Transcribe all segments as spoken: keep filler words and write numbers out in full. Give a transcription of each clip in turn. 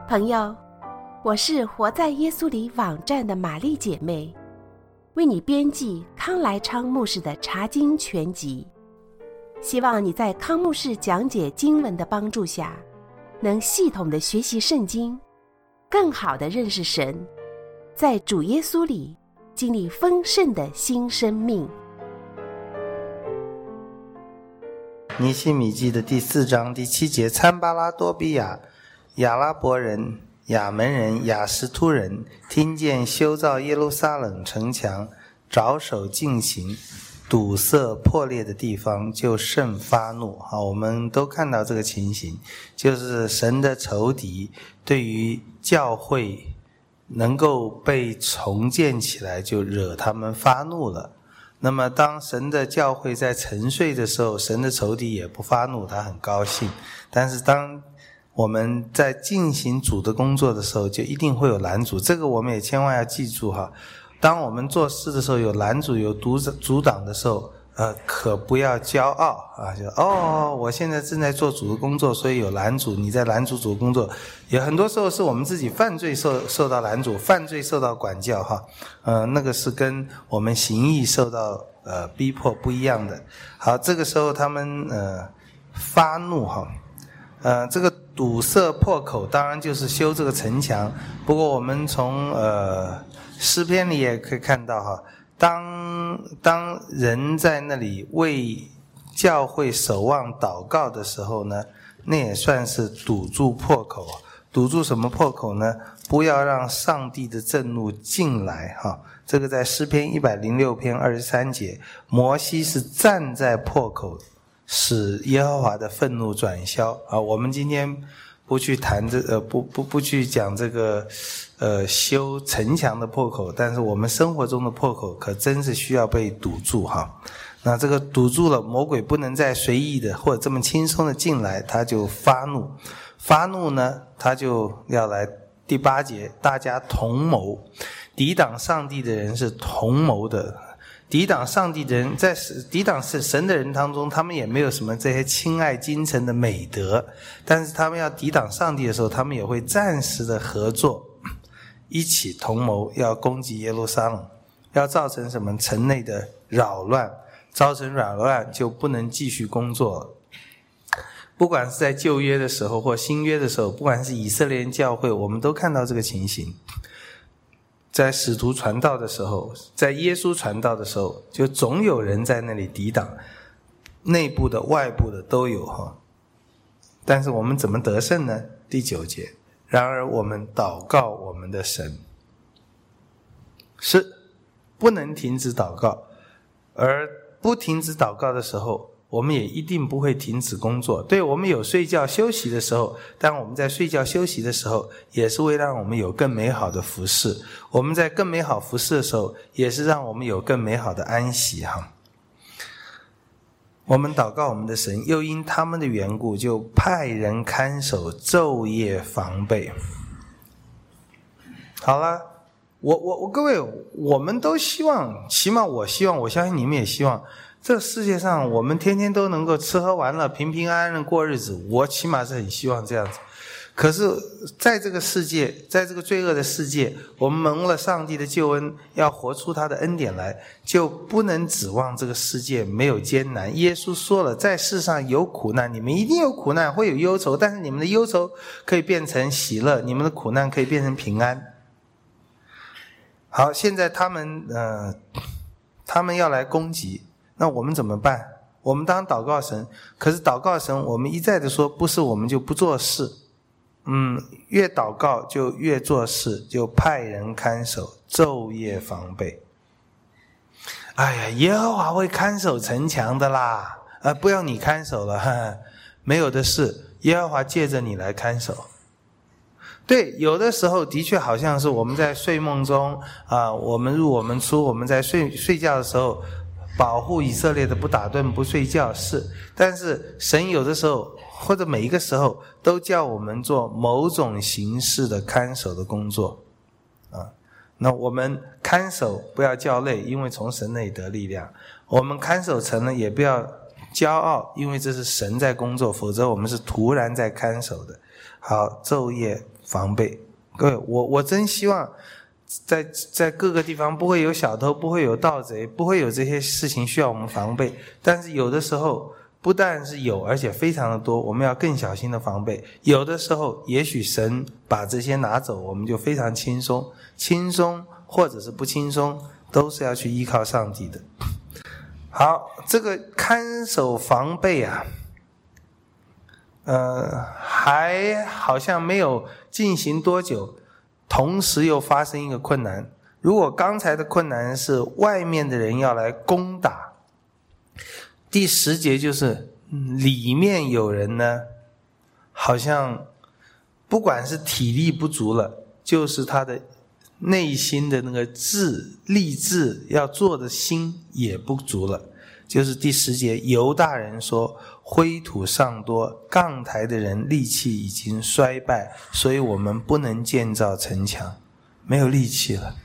朋友，我是活在耶稣里网站的玛丽姐妹，为你编辑康来昌牧师的查经全集，希望你在康牧师讲解经文的帮助下，能系统的学习圣经，更好的认识神，在主耶稣里经历丰盛的新生命。 尼希米记的第四章第七节，参巴拉多比亚、亚拉伯人、亚门人、亚实突人听见修造耶路撒冷城墙着手进行，堵塞破裂的地方，就甚发怒。好，我们都看到这个情形，就是神的仇敌对于教会能够被重建起来，就惹他们发怒了。那么当神的教会在沉睡的时候，神的仇敌也不发怒，他很高兴。但是当我们在进行主的工作的时候，就一定会有拦阻，这个我们也千万要记住哈。当我们做事的时候有拦阻有阻挡的时候，呃，可不要骄傲啊！就哦，我现在正在做主的工作，所以有拦阻。你在拦阻主的工作，有很多时候是我们自己犯罪受受到拦阻，犯罪受到管教哈。呃，那个是跟我们行义受到呃逼迫不一样的。好，这个时候他们呃发怒哈，呃，这个堵塞破口当然就是修这个城墙。不过我们从呃诗篇里也可以看到哈。当当人在那里为教会守望祷告的时候呢，那也算是堵住破口。堵住什么破口呢？不要让上帝的震怒进来哈。这个在诗篇一百零六篇二十三节，摩西是站在破口，使耶和华的愤怒转消啊。我们今天不去谈这呃不不不去讲这个呃修城墙的破口，但是我们生活中的破口可真是需要被堵住哈。那这个堵住了，魔鬼不能再随意的或者这么轻松的进来，他就发怒。发怒呢，他就要来第八节，大家同谋，抵挡上帝的人是同谋的。抵挡上帝的人，在抵挡神的人当中，他们也没有什么这些亲爱精诚的美德，但是他们要抵挡上帝的时候，他们也会暂时的合作，一起同谋要攻击耶路撒冷，要造成什么城内的扰乱，造成扰乱就不能继续工作了。不管是在旧约的时候或新约的时候，不管是以色列人教会，我们都看到这个情形。在使徒传道的时候，在耶稣传道的时候，就总有人在那里抵挡，内部的外部的都有哈。但是我们怎么得胜呢？第九节，然而我们祷告我们的神，是不能停止祷告，而不停止祷告的时候，我们也一定不会停止工作。对，我们有睡觉休息的时候，但我们在睡觉休息的时候，也是为了让我们有更美好的服事。我们在更美好服事的时候，也是让我们有更美好的安息哈。我们祷告我们的神，又因他们的缘故，就派人看守，昼夜防备。好了，我我我各位，我们都希望，起码我希望，我相信你们也希望，这个世界上我们天天都能够吃喝玩乐，平平安安的过日子，我起码是很希望这样子。可是在这个世界，在这个罪恶的世界，我们蒙了上帝的救恩，要活出他的恩典来，就不能指望这个世界没有艰难。耶稣说了，在世上有苦难，你们一定有苦难，会有忧愁，但是你们的忧愁可以变成喜乐，你们的苦难可以变成平安。好，现在他们呃，他们要来攻击，那我们怎么办？我们当祷告神，可是祷告神，我们一再的说，不是我们就不做事。嗯，越祷告就越做事，就派人看守，昼夜防备。哎呀，耶和华会看守城墙的啦，呃，不要你看守了，呵呵，没有的事，耶和华借着你来看守。对，有的时候的确好像是我们在睡梦中啊、呃，我们入我们出，我们在睡睡觉的时候保护以色列的不打盹不睡觉，是，但是神有的时候或者每一个时候都叫我们做某种形式的看守的工作啊。那我们看守不要叫累，因为从神那里得力量。我们看守城呢，也不要骄傲，因为这是神在工作，否则我们是突然在看守的。好，昼夜防备。各位，我我真希望在在各个地方不会有小偷，不会有盗贼，不会有这些事情需要我们防备。但是有的时候不但是有，而且非常的多，我们要更小心的防备。有的时候也许神把这些拿走，我们就非常轻松，轻松或者是不轻松，都是要去依靠上帝的。好，这个看守防备啊，呃，还好像没有进行多久，同时又发生一个困难。如果刚才的困难是外面的人要来攻打，第十节就是里面有人呢，好像不管是体力不足了，就是他的内心的那个志立志要做的心也不足了。就是第十节，犹大人说，灰土尚多，杠台的人力气已经衰败，所以我们不能建造城墙，没有力气了。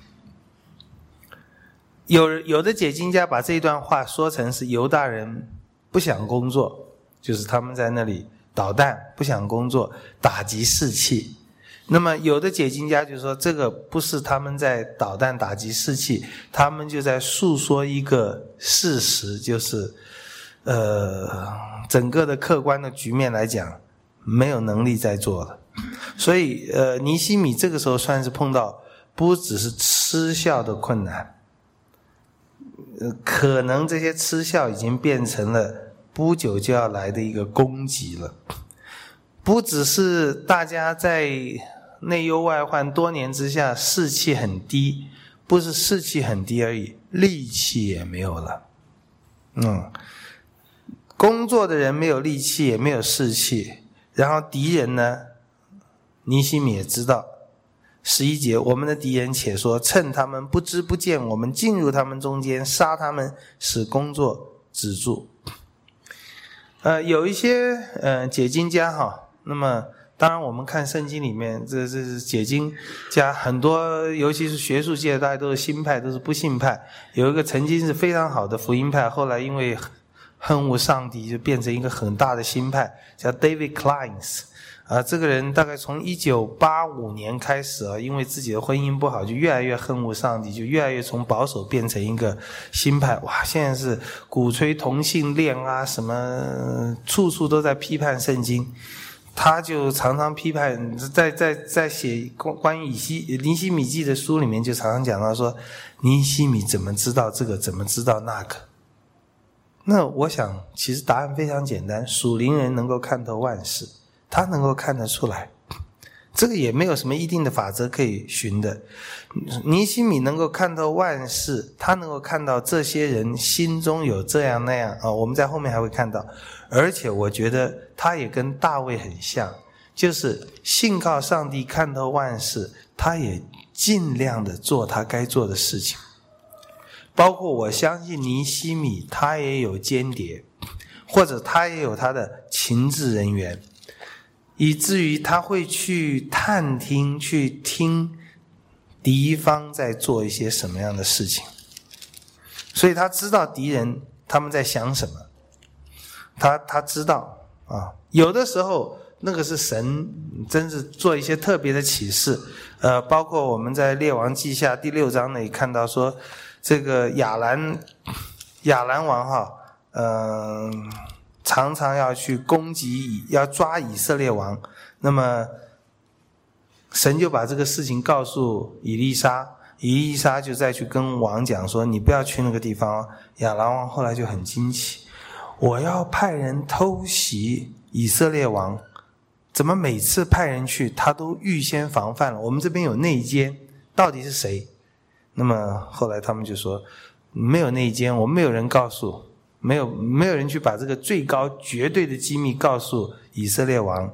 有有的解经家把这段话说成是犹大人不想工作，就是他们在那里捣蛋，不想工作，打击士气。那么有的解经家就说，这个不是他们在捣蛋打击士气，他们就在诉说一个事实，就是呃，整个的客观的局面来讲，没有能力再做了。所以呃，尼希米这个时候算是碰到不只是吃笑的困难，呃，可能这些吃笑已经变成了不久就要来的一个攻击了。不只是大家在内忧外患多年之下士气很低，不是士气很低而已，力气也没有了。嗯，工作的人没有力气，也没有士气，然后敌人呢，尼希米也知道。十一节，我们的敌人且说，趁他们不知不见，我们进入他们中间，杀他们，使工作止住。呃，有一些呃解经家哈，那么当然我们看圣经里面，这这是解经家很多，尤其是学术界，大家都是新派，都是不信派。有一个曾经是非常好的福音派，后来因为恨恶上帝，就变成一个很大的新派，叫 David Kleins。啊，这个人大概从一九八五年开始啊，因为自己的婚姻不好，就越来越恨恶上帝，就越来越从保守变成一个新派。哇，现在是鼓吹同性恋啊，什么处处都在批判圣经。他就常常批判，在在在写关于以西尼希米记的书里面，就常常讲到说，尼希米怎么知道这个，怎么知道那个。那我想其实答案非常简单，属灵人能够看透万事，他能够看得出来，这个也没有什么一定的法则可以循的。尼希米能够看透万事，他能够看到这些人心中有这样那样啊，我们在后面还会看到。而且我觉得他也跟大卫很像，就是信靠上帝看透万事，他也尽量的做他该做的事情。包括我相信尼希米他也有间谍，或者他也有他的情治人员，以至于他会去探听，去听敌方在做一些什么样的事情，所以他知道敌人他们在想什么，他他知道啊。有的时候那个是神真是做一些特别的启示，呃，包括我们在列王记下第六章那里看到说，这个亚兰亚兰王哈，嗯、呃。常常要去攻击，要抓以色列王，那么神就把这个事情告诉以利沙，以利沙就再去跟王讲说，你不要去那个地方。亚兰王后来就很惊奇，我要派人偷袭以色列王，怎么每次派人去他都预先防范了，我们这边有内奸，到底是谁？那么后来他们就说，没有内奸，我们没有人告诉，没有没有人去把这个最高绝对的机密告诉以色列王。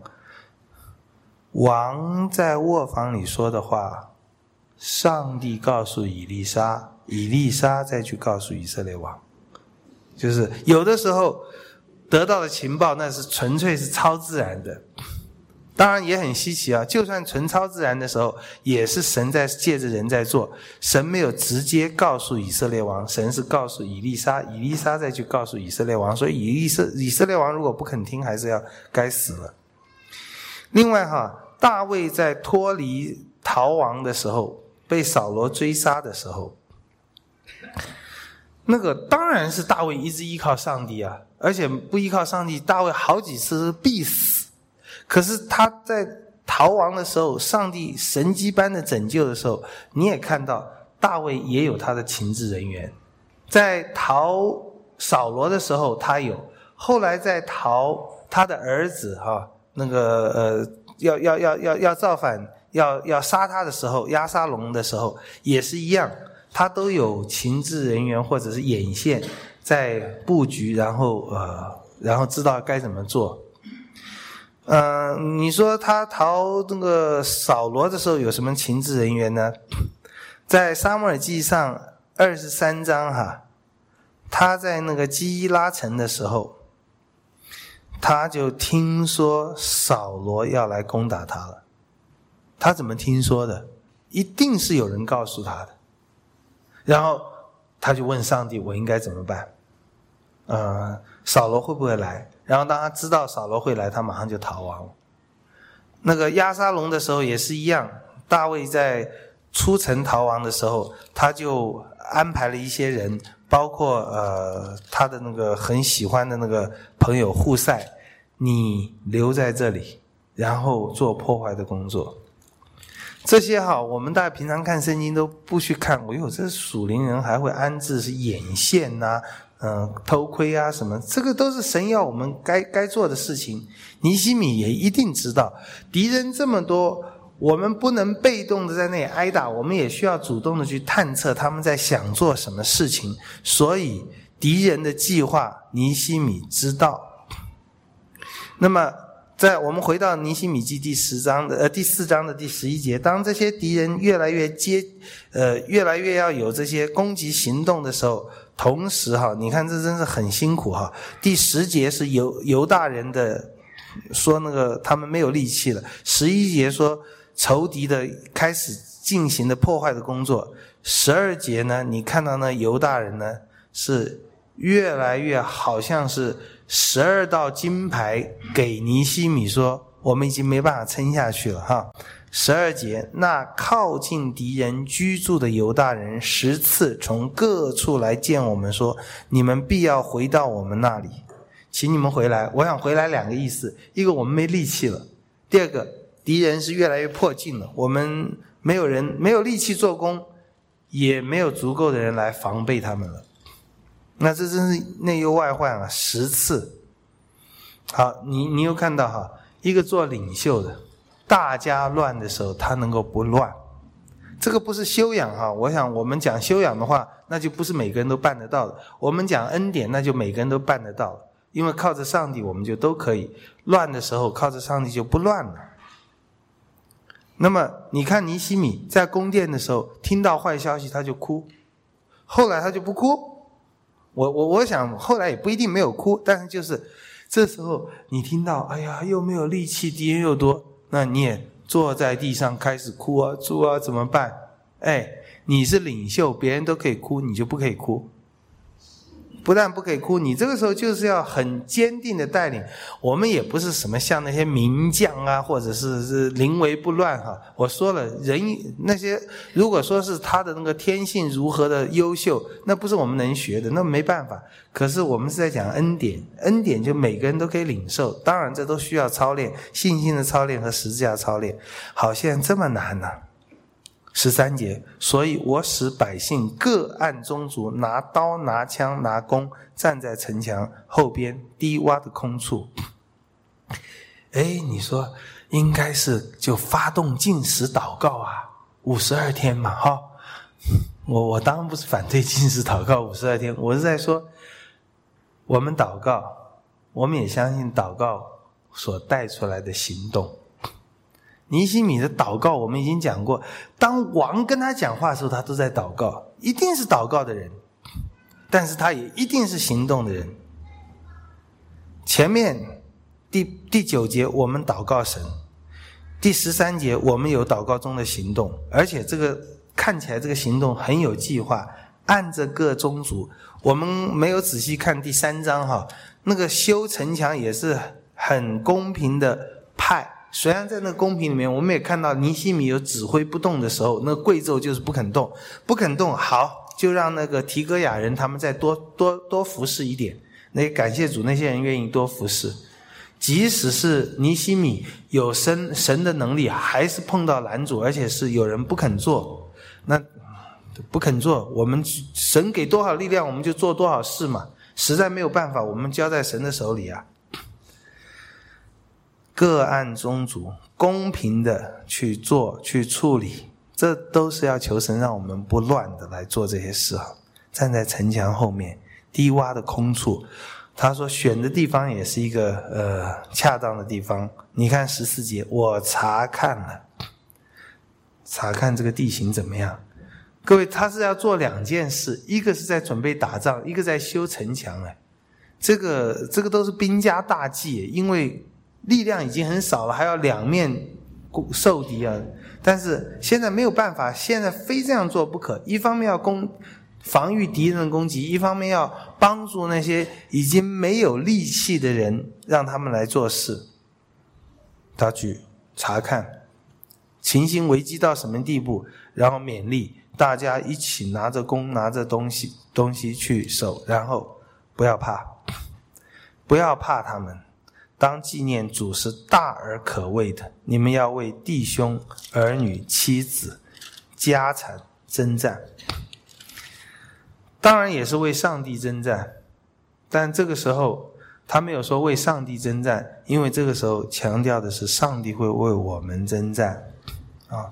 王在卧房里说的话，上帝告诉以利沙，以利沙再去告诉以色列王。就是有的时候得到的情报那是纯粹是超自然的， 当然也很稀奇啊，就算纯超自然的时候，也是神在借着人在做。神没有直接告诉以色列王，神是告诉以利沙，以利沙再去告诉以色列王，所以以色以色列王如果不肯听，还是要该死了。另外哈，大卫在脱离逃亡的时候，被扫罗追杀的时候，那个当然是大卫一直依靠上帝啊，而且不依靠上帝，大卫好几次必死。可是他在逃亡的时候，上帝神迹般的拯救的时候，你也看到大卫也有他的情治人员。在逃扫罗的时候他有，后来在逃他的儿子哈，那个呃要要要要要造反要要杀他的时候，押沙龙的时候也是一样，他都有情治人员或者是眼线在布局，然后呃然后知道该怎么做。呃，你说他逃那个扫罗的时候有什么情治人员呢？在撒母耳记上二十三章哈，他在那个基伊拉城的时候，他就听说扫罗要来攻打他了。他怎么听说的？一定是有人告诉他的。然后他就问上帝，我应该怎么办？呃，扫罗会不会来？然后当他知道扫罗会来，他马上就逃亡。那个押沙龙的时候也是一样，大卫在出城逃亡的时候，他就安排了一些人，包括呃他的那个很喜欢的那个朋友户塞，你留在这里，然后做破坏的工作。这些哈，我们大家平常看圣经都不去看，哎呦，这属灵人还会安置是眼线啊，嗯，偷窥啊什么，这个都是神要我们该该做的事情。尼希米也一定知道，敌人这么多，我们不能被动的在那里挨打，我们也需要主动的去探测他们在想做什么事情。所以敌人的计划，尼希米知道。那么在我们回到尼希米记第十章的呃第四章的第十一节，当这些敌人越来越接呃越来越要有这些攻击行动的时候，同时哈，你看这真是很辛苦哈。第十节是犹犹大人的说那个他们没有力气了，十一节说仇敌的开始进行的破坏的工作，十二节呢，你看到那犹大人呢是越来越好像是十二道金牌给尼希米说，我们已经没办法撑下去了哈。十二节，那靠近敌人居住的犹大人十次从各处来见我们说，你们必要回到我们那里，请你们回来。我想回来两个意思，一个我们没力气了，第二个敌人是越来越迫近了，我们没有人没有力气做工，也没有足够的人来防备他们了。那这真是内忧外患啊，十次。好，你你又看到哈，一个做领袖的，大家乱的时候他能够不乱，这个不是修养哈。我想我们讲修养的话，那就不是每个人都办得到的。我们讲恩典，那就每个人都办得到，因为靠着上帝我们就都可以。乱的时候靠着上帝就不乱了。那么你看尼希米在宫殿的时候听到坏消息他就哭，后来他就不哭。我我我想后来也不一定没有哭，但是就是这时候你听到哎呀又没有力气，敌人又多，那你也坐在地上开始哭啊，主啊怎么办？哎，你是领袖，别人都可以哭，你就不可以哭。不但不可以哭，你这个时候就是要很坚定的带领。我们也不是什么像那些名将啊，或者是是临危不乱哈。我说了，人那些如果说是他的那个天性如何的优秀，那不是我们能学的，那没办法。可是我们是在讲恩典，恩典就每个人都可以领受，当然这都需要操练，信心的操练和十字架操练。好，现在这么难呢、啊？十三节，所以我使百姓各按宗族拿刀拿枪拿弓，站在城墙后边低洼的空处。哎，你说应该是就发动禁食祷告啊，五十二天嘛哈。我我当然不是反对禁食祷告五十二天，我是在说我们祷告，我们也相信祷告所带出来的行动。尼希米的祷告我们已经讲过，当王跟他讲话的时候他都在祷告，一定是祷告的人，但是他也一定是行动的人。前面第第九节我们祷告神， 第十三节我们有祷告中的行动，而且这个看起来这个行动很有计划，按着各宗族。我们没有仔细看第三章哈，那个修城墙也是很公平的派。虽然在那个公平里面我们也看到尼希米有指挥不动的时候，那个贵胄就是不肯动，不肯动，好，就让那个提格雅人他们再多多多服侍一点。那感谢主，那些人愿意多服侍。即使是尼希米有神神的能力，还是碰到拦阻，而且是有人不肯做。那不肯做，我们神给多少力量我们就做多少事嘛，实在没有办法，我们交在神的手里啊。各按宗族公平的去做去处理，这都是要求神让我们不乱的来做这些事啊。站在城墙后面低洼的空处，他说选的地方也是一个呃恰当的地方。你看十四节，我查看了，查看这个地形怎么样。各位，他是要做两件事，一个是在准备打仗，一个在修城墙。哎，这个这个都是兵家大忌，因为力量已经很少了，还要两面受敌啊。但是现在没有办法，现在非这样做不可。一方面要攻防御敌人的攻击，一方面要帮助那些已经没有力气的人，让他们来做事。他去查看情形危机到什么地步，然后勉励大家一起拿着弓拿着东西东西去守，然后不要怕，不要怕他们。当纪念主是大而可畏的，你们要为弟兄儿女妻子家产征战，当然也是为上帝征战。但这个时候他没有说为上帝征战，因为这个时候强调的是上帝会为我们征战啊。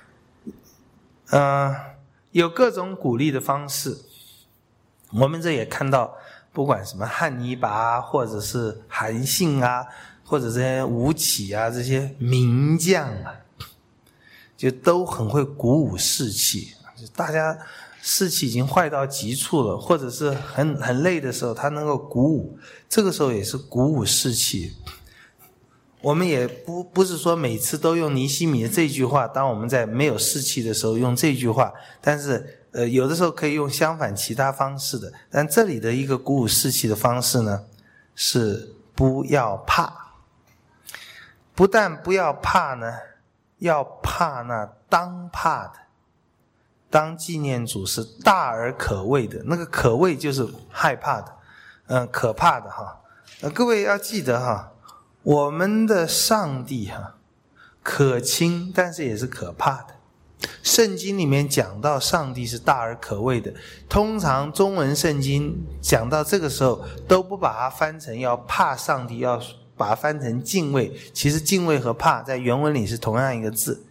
呃，有各种鼓励的方式，我们这也看到，不管什么汉尼拔啊，或者是韩信啊，或者这些吴起啊，这些名将啊，就都很会鼓舞士气。大家士气已经坏到极处了，或者是很很累的时候，他能够鼓舞，这个时候也是鼓舞士气。我们也不不是说每次都用尼希米的这句话，当我们在没有士气的时候用这句话，但是呃，有的时候可以用相反其他方式的。但这里的一个鼓舞士气的方式呢，是不要怕。不但不要怕呢，要怕那当怕的。当纪念主是大而可畏的，那个可畏就是害怕的，嗯，可怕的哈。呃，各位要记得哈。我们的上帝哈，可亲，但是也是可怕的。圣经里面讲到上帝是大而可畏的，通常中文圣经讲到这个时候都不把它翻成要怕上帝，要把它翻成敬畏。其实敬畏和怕在原文里是同样一个字。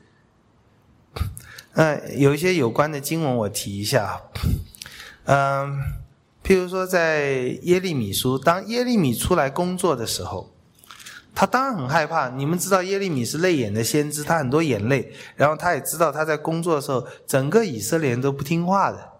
呃，有一些有关的经文我提一下。嗯，譬如说在耶利米书，当耶利米出来工作的时候，他当然很害怕。你们知道耶利米是泪眼的先知，他很多眼泪，然后他也知道他在工作的时候整个以色列人都不听话的。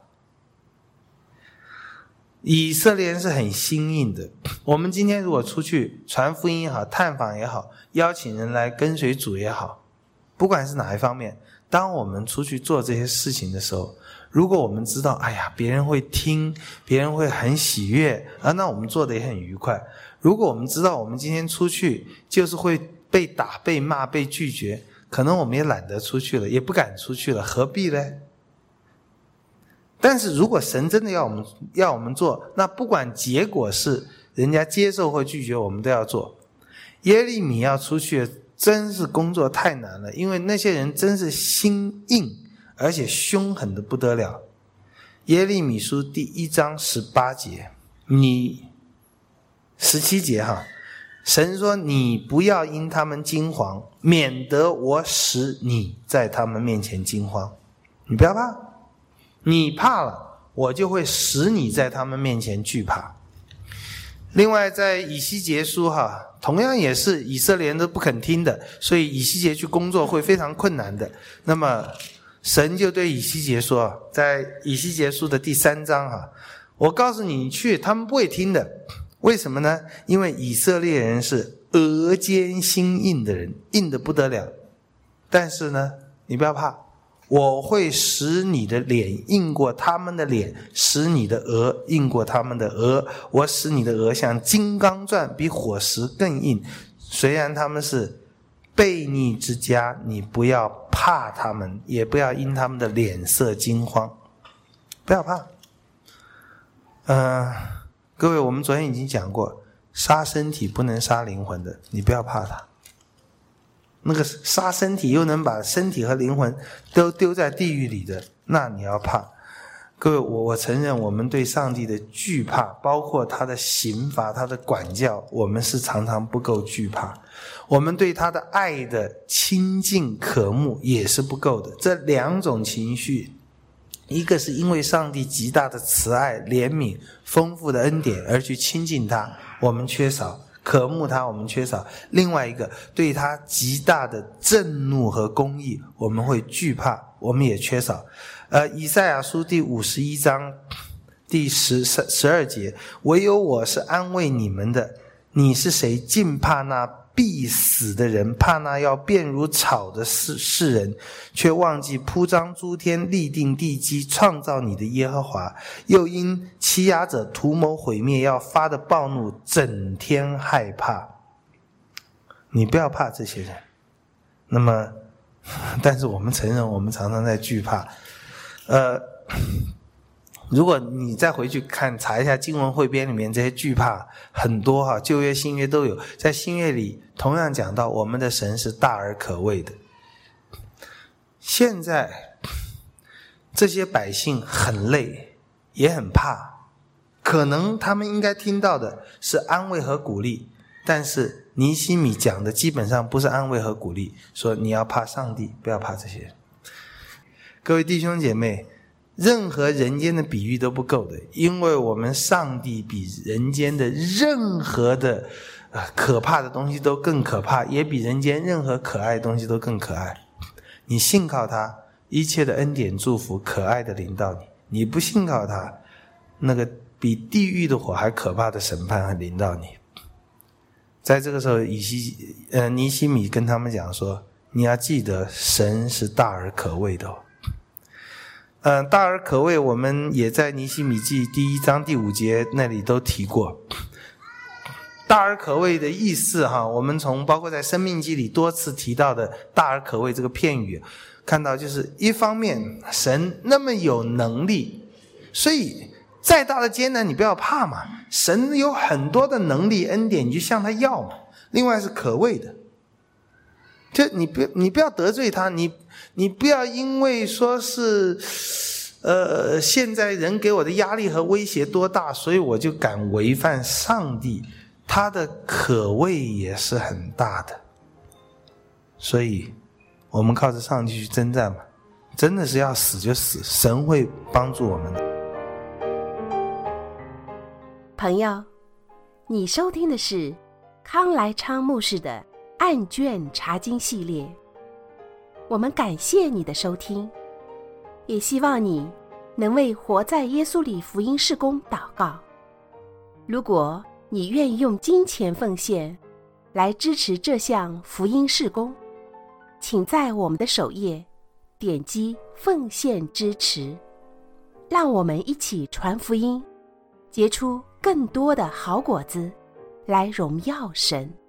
以色列人是很心硬的。我们今天如果出去传福音也好，探访也好，邀请人来跟随主也好，不管是哪一方面，当我们出去做这些事情的时候，如果我们知道哎呀别人会听，别人会很喜悦啊，那我们做得也很愉快。如果我们知道我们今天出去就是会被打被骂被拒绝，可能我们也懒得出去了，也不敢出去了，何必呢？但是如果神真的要我们要我们做，那不管结果是人家接受或拒绝，我们都要做。耶利米要出去真是工作太难了，因为那些人真是心硬，而且凶狠的不得了。耶利米书第一章十八节，你十七节哈，神说你不要因他们惊惶，免得我使你在他们面前惊慌。你不要怕，你怕了，我就会使你在他们面前惧怕。另外在以西结书哈，同样也是以色列人都不肯听的，所以以西结去工作会非常困难的。那么神就对以西结说，在以西结书的第三章哈，我告诉你，你去，他们不会听的。为什么呢？因为以色列人是额间心硬的人，硬得不得了。 但是呢，你不要怕，我会使你的脸硬过他们的脸，使你的额硬过他们的额，我使你的额像金刚钻，比火石更硬。虽然他们是悖逆之家，你不要怕他们，也不要因他们的脸色惊慌，不要怕。呃，各位，我们昨天已经讲过，杀身体不能杀灵魂的，你不要怕他。那个杀身体又能把身体和灵魂都丢在地狱里的，那你要怕。各位，我我承认我们对上帝的惧怕，包括他的刑罚，他的管教，我们是常常不够惧怕。我们对他的爱的亲近渴慕也是不够的。这两种情绪，一个是因为上帝极大的慈爱怜悯丰富的恩典而去亲近他，我们缺少，渴慕他我们缺少。另外一个，对他极大的震怒和公义，我们会惧怕，我们也缺少。呃，以赛亚书第五十一章第十十二节，唯有我是安慰你们的，你是谁？竟怕那必死的人，怕那要变如草的世世人，却忘记铺张诸天，立定地基，创造你的耶和华，又因欺压者图谋毁灭要发的暴怒，整天害怕。你不要怕这些人。那么但是我们承认我们常常在惧怕。呃，如果你再回去看查一下经文汇编里面，这些惧怕很多哈，旧约新约都有。在新约里同样讲到我们的神是大而可畏的。现在这些百姓很累也很怕，可能他们应该听到的是安慰和鼓励，但是尼希米讲的基本上不是安慰和鼓励，说你要怕上帝，不要怕这些人。各位弟兄姐妹，任何人间的比喻都不够的，因为我们上帝比人间的任何的、呃、可怕的东西都更可怕，也比人间任何可爱的东西都更可爱。你信靠他，一切的恩典祝福可爱的临到你；你不信靠他，那个比地狱的火还可怕的审判还临到你。在这个时候，以西呃尼希米跟他们讲说，你要记得神是大而可畏的哦。呃，大而可畏，我们也在尼希米记第一章第五节那里都提过。大而可畏的意思哈，我们从包括在生命记里多次提到的大而可畏这个片语，看到就是一方面神那么有能力，所以再大的艰难你不要怕嘛，神有很多的能力恩典，你就向他要嘛。另外是可畏的，就你不你不要得罪他，你你不要因为说是呃现在人给我的压力和威胁多大，所以我就敢违反上帝，他的可畏也是很大的。所以我们靠着上帝去征战嘛，真的是要死就死，神会帮助我们的。 朋友，你收听的是康来昌牧师的案卷查经系列，我们感谢你的收听，也希望你能为活在耶稣里福音事工祷告。如果你愿意用金钱奉献来支持这项福音事工，请在我们的首页点击奉献支持，让我们一起传福音，结出更多的好果子，来荣耀神。